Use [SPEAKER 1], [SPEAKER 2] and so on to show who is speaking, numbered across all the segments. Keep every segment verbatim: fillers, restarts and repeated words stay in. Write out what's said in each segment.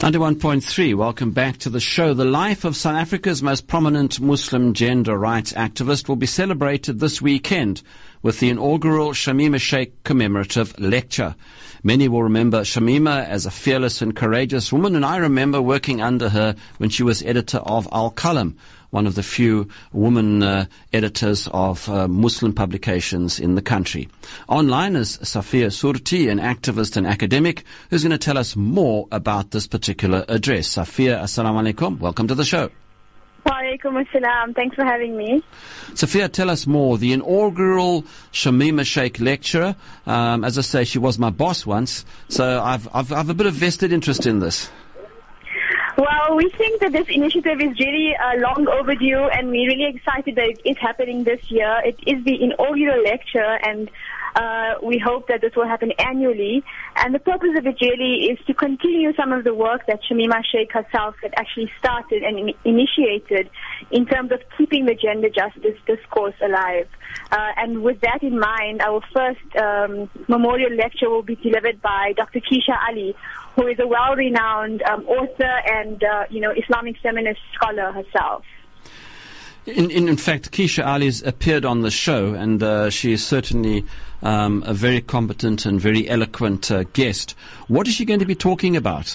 [SPEAKER 1] ninety-one point three, welcome back to the show. The life of South Africa's most prominent Muslim gender rights activist will be celebrated this weekend with the inaugural Shamima Shaik commemorative lecture. Many will remember Shamima as a fearless and courageous woman, and I remember working under her when she was editor of Al-Qalam, one of the few women uh, editors of uh, Muslim publications in the country. Online is Safia Surti, an activist and academic, who's going to tell us more about this particular address. Safia, assalamu alaikum. Welcome to the show.
[SPEAKER 2] Wa alaikum assalam. Thanks for having me.
[SPEAKER 1] Safia, tell us more. The inaugural Shamima Shaik lecture, um, as I say, she was my boss once, so I've, I've, I've a bit of vested interest in this.
[SPEAKER 2] Well, we think that this initiative is really uh, long overdue, and we're really excited that it is happening this year. It is the inaugural lecture, and uh, we hope that this will happen annually. And the purpose of it really is to continue some of the work that Shamima Shaik herself had actually started and in- initiated in terms of keeping the gender justice discourse alive. Uh, and with that in mind, our first um, memorial lecture will be delivered by Doctor Keisha Ali, who is a well-renowned um, author and, uh, you know, Islamic feminist scholar herself.
[SPEAKER 1] In, in, in fact, Keisha Ali has appeared on the show, and uh, she is certainly um, a very competent and very eloquent uh, guest. What is she going to be talking about?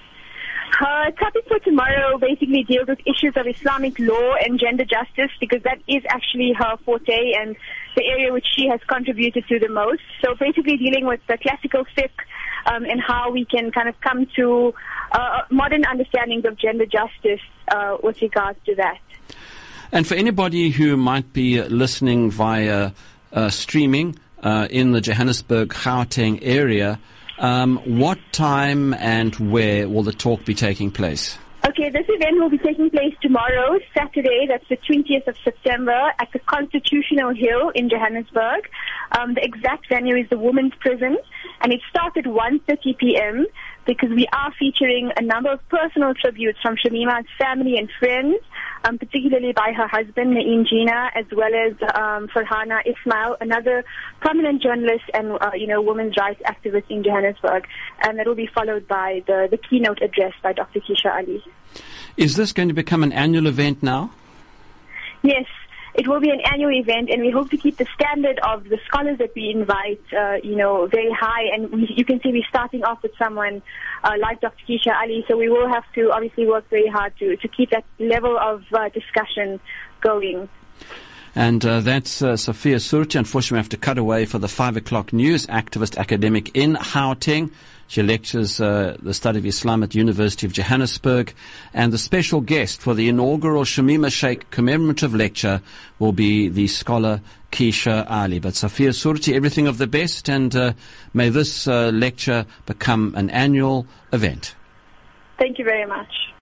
[SPEAKER 2] Her topic for tomorrow basically deals with issues of Islamic law and gender justice, because that is actually her forte and the area which she has contributed to the most. So basically dealing with the classical fiqh um, and how we can kind of come to uh, modern understandings of gender justice uh, with regards to that.
[SPEAKER 1] And for anybody who might be listening via uh, streaming uh, in the Johannesburg, Gauteng area, Um, what time and where will the talk be taking place?
[SPEAKER 2] Okay, this event will be taking place tomorrow, Saturday, that's the twentieth of September, at the Constitutional Hill in Johannesburg. Um, the exact venue is the Women's Prison, and it starts at one thirty p.m. because we are featuring a number of personal tributes from Shamima's family and friends, um, particularly by her husband, Naeem Gina, as well as um, Farhana Ismail, another prominent journalist and, uh, you know, women's rights activist in Johannesburg. And that will be followed by the, the keynote address by Doctor Keisha Ali.
[SPEAKER 1] Is this going to become an annual event now?
[SPEAKER 2] Yes. It will be an annual event, and we hope to keep the standard of the scholars that we invite, uh, you know, very high. And we, you can see we're starting off with someone uh, like Doctor Keisha Ali, so we will have to obviously work very hard to, to keep that level of uh, discussion going.
[SPEAKER 1] And uh, that's uh, Safia Surti. Unfortunately, we have to cut away for the five o'clock news. Activist academic in Gauteng. She lectures uh, the study of Islam at the University of Johannesburg. And the special guest for the inaugural Shamima Shaik commemorative lecture will be the scholar Keisha Ali. But Safia Surti, everything of the best, and uh, may this uh, lecture become an annual event.
[SPEAKER 2] Thank you very much.